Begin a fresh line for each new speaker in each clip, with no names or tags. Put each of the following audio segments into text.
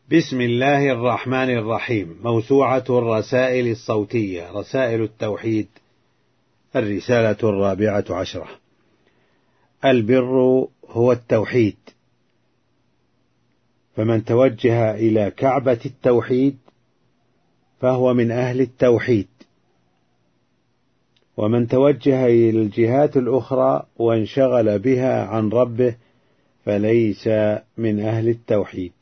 بسم الله الرحمن الرحيم. موسوعة الرسائل الصوتية، رسائل التوحيد، الرسالة 14. البر هو التوحيد، فمن توجه إلى كعبة التوحيد فهو من أهل التوحيد، ومن توجه إلى الجهات الأخرى وانشغل بها عن ربه فليس من أهل التوحيد.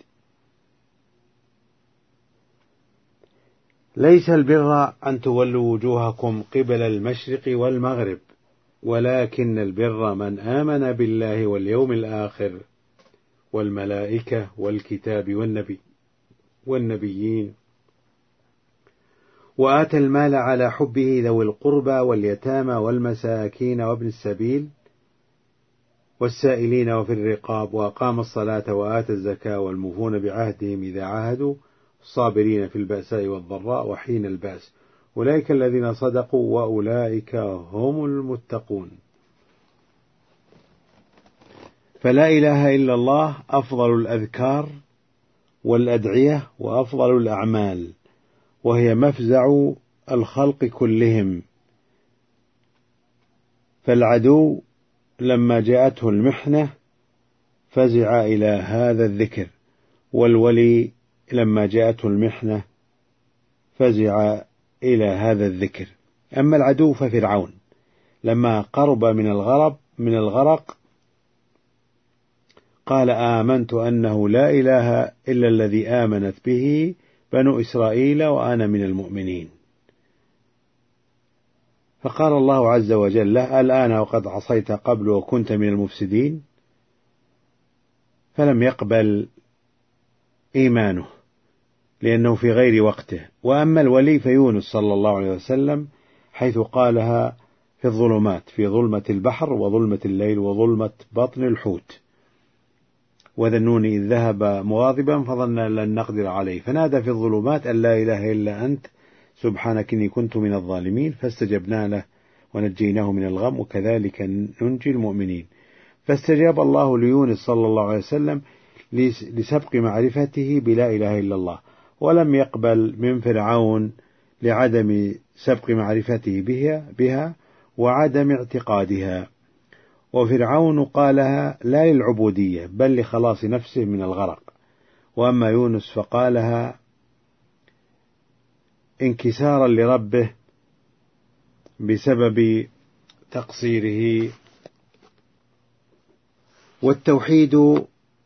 ليس البر أن تولوا وجوهكم قبل المشرق والمغرب، ولكن البر من آمن بالله واليوم الآخر والملائكة والكتاب والنبيين، وآتى المال على حبه ذوي القربى واليتامى والمساكين وابن السبيل والسائلين وفي الرقاب، وأقام الصلاة وآتى الزكاة والموفون بعهدهم إذا عاهدوا، الصابرين في البأساء والضراء وحين البأس، أولئك الذين صدقوا وأولئك هم المتقون. فلا إله إلا الله أفضل الأذكار والأدعية وأفضل الأعمال، وهي مفزع الخلق كلهم. فالعدو لما جاءته المحنة فزع إلى هذا الذكر، والولي لما جاءته المحنة فزع إلى هذا الذكر. أما العدو ففرعون لما قرب من الغرق قال آمنت أنه لا إله إلا الذي آمنت به بنو إسرائيل وأنا من المؤمنين. فقال الله عز وجل له الآن وقد عصيت قبل وكنت من المفسدين، فلم يقبل إيمانه لأنه في غير وقته. وأما الولي فيونس صلى الله عليه وسلم حيث قالها في الظلمات، في ظلمة البحر وظلمة الليل وظلمة بطن الحوت، وذنون إذ ذهب مغاضبا فظن لن نقدر عليه فنادى في الظلمات أن لا إله إلا أنت سبحانك إني كنت من الظالمين، فاستجبنا له ونجيناه من الغم وكذلك ننجي المؤمنين. فاستجاب الله ليونس صلى الله عليه وسلم لسبق معرفته بلا إله إلا الله، ولم يقبل من فرعون لعدم سبق معرفته بها وعدم اعتقادها. وفرعون قالها لا للعبودية بل لخلاص نفسه من الغرق، وأما يونس فقالها انكسارا لربه بسبب تقصيره. والتوحيد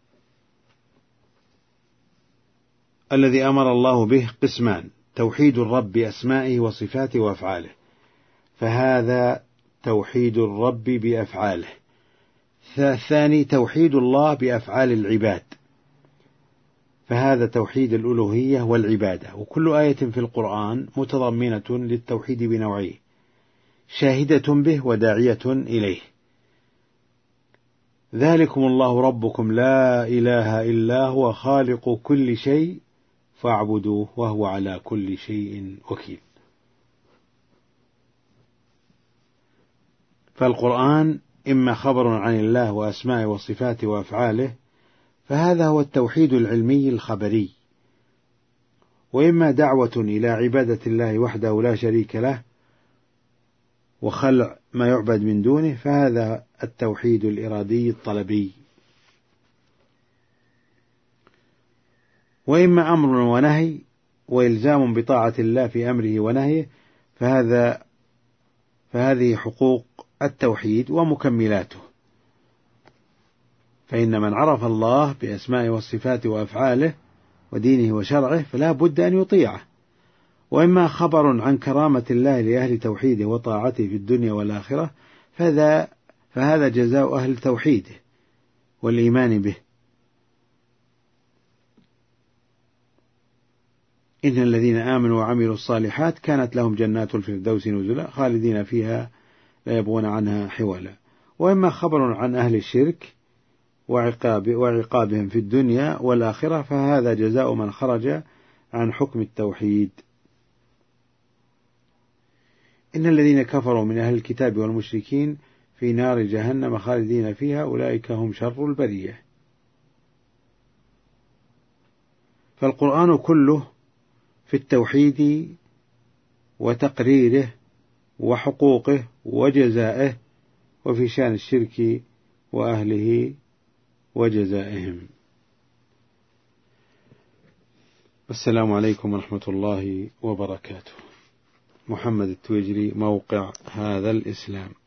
الذي أمر الله به قسمان: توحيد الرب بأسمائه وصفاته وأفعاله، فهذا توحيد الرب بأفعاله. الثاني توحيد الله بأفعال العباد، فهذا توحيد الألوهية والعبادة. وكل آية في القرآن متضمنة للتوحيد بنوعيه: شاهدة به وداعية إليه. ذلكم الله ربكم لا إله إلا هو خالق كل شيء فاعبدوه وهو على كل شيء وكيل. فالقرآن إما خبر عن الله وأسمائه وصفاته وأفعاله، فهذا هو التوحيد العلمي الخبري، وإما دعوة إلى عبادة الله وحده لا شريك له وخلع ما يعبد من دونه، فهذا التوحيد الإرادي الطلبي. وإما أمر ونهي وإلزام بطاعة الله في أمره ونهيه، فهذه حقوق التوحيد ومكملاته. فإن من عرف الله بأسمائه والصفات وأفعاله ودينه وشرعه فلا بد أن يطيعه. وإما خبر عن كرامة الله لأهل توحيده وطاعته في الدنيا والآخرة، فهذا جزاء أهل توحيده والإيمان به. إن الذين آمنوا وعملوا الصالحات كانت لهم جنات الفردوس نزلا خالدين فيها لا يبغون عنها حولا. وإما خبر عن أهل الشرك وعقابهم في الدنيا والآخرة، فهذا جزاء من خرج عن حكم التوحيد. إن الذين كفروا من أهل الكتاب والمشركين في نار جهنم خالدين فيها أولئك هم شر البرية. فالقرآن كله في التوحيد وتقريره وحقوقه وجزائه، وفي شأن الشرك وأهله وجزائهم. السلام عليكم ورحمة الله وبركاته. محمد التويجري، موقع هذا الإسلام.